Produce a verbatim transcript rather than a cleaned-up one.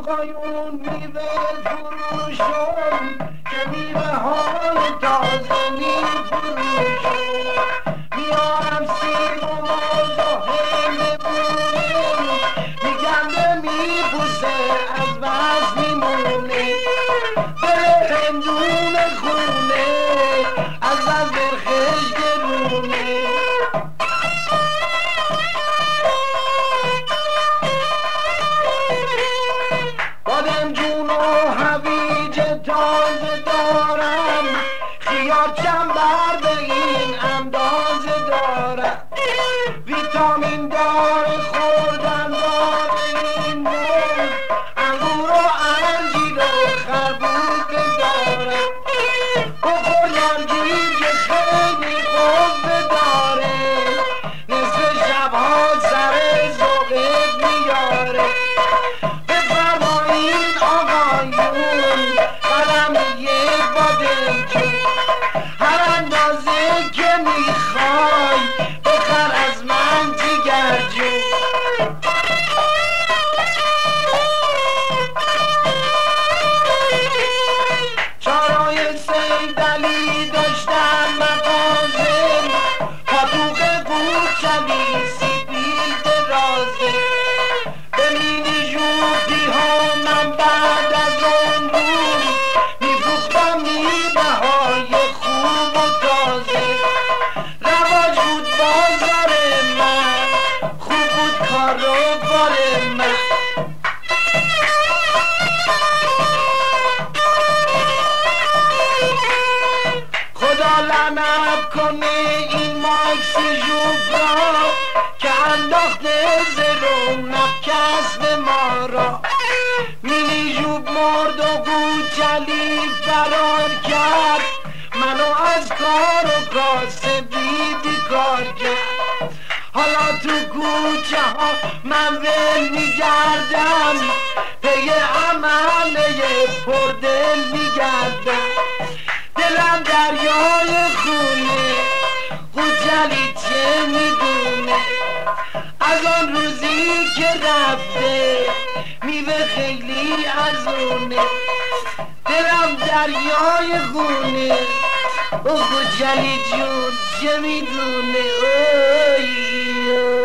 آقایون میوه فروشون که میوه های تازه میفروشون میارم سیب و موز و هندبونه میگم میپوسه از بس میمونه به هندون خونه از بس برخش گرونه بادمجون و هویج تازه دارم خیار چنبر به این اندازه دارم ویتامین داره خوردن داره این موز انگور و انجیر و خربوزه دارم بخور نارگیل که خیلی قوه داره نصف شبها سر ذوقت میاره بفرمایین آقایون قدم یک بادمجون هر اندازه که میخوای بخر از من جیگرجون چارای صیدلی داشتم مغازه پاتوق کوچلی سیبیل درازه به مینی ژوپی ها من بعد از اون بود میفروختم میوه های خوب و تازه رواج بود بازار من خوب بود کار و بار من خدا لعنت کنه این ماکس ژوپ را که انداخته زرونق کسب ما را مینی ژوپ مرد و کوچلی فرار کرد منو از کار و کاسبی بیکار کرد حالا تو کوچه ها من ول میگردم پی عمله پردل میگردم دلم دریای خونه کوچلی چه میدونه از آن روزی که رفته میوه خیلی ارزونه دلم دریای خونه او کوچلی جون چه میدونه اوی